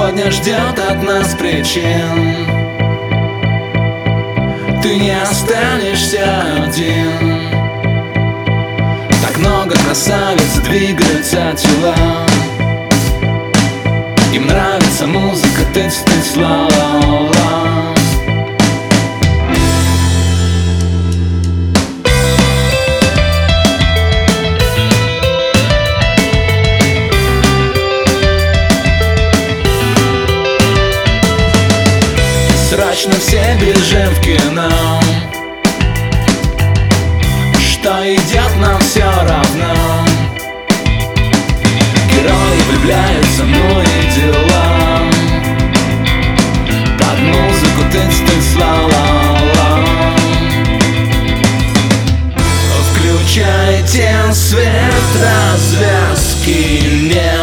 Сегодня ждет от нас причин. Ты не останешься один. Так много красавиц двигаются тела. Им нравится музыка, тыц-тыц, ла-ла-ла. Срочно все бежим в кино. Что идет, нам все равно. Герои влюбляются, ну и дела. Под музыку тыц-тыц, ла-ла-ла. Включайте свет, развязки нет.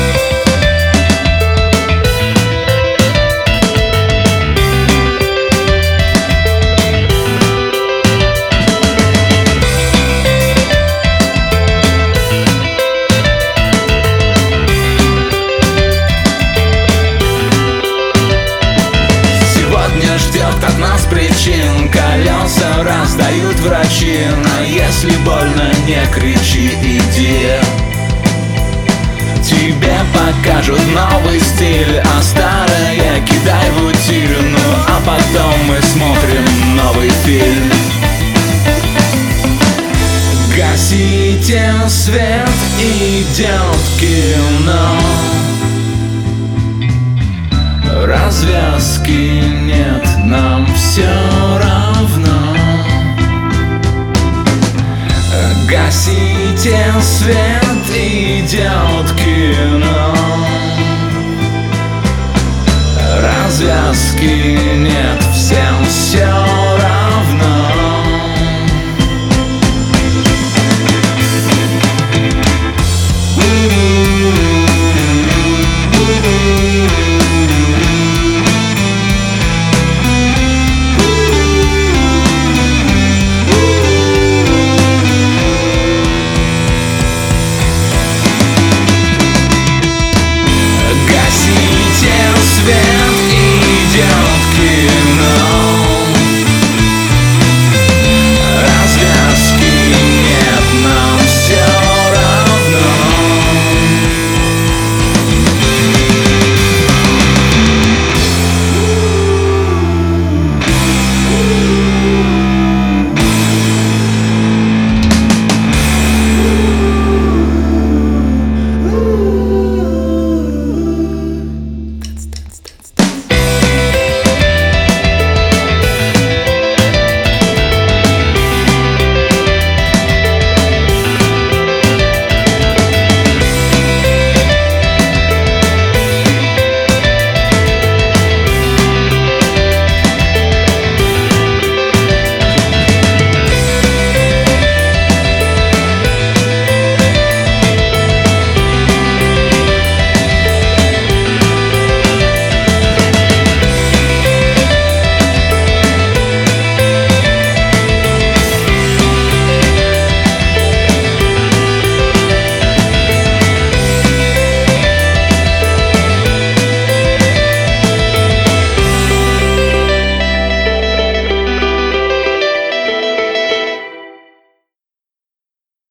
Ждет от нас причин, колеса раздают врачи. Но если больно, не кричи, иди. Тебе покажут новый стиль, а старое кидай в утиль. Ну а потом мы смотрим новый фильм. Гасите свет, идет кино. Развязки нет, нам все равно. Гасите свет, идет кино. Развязки нет.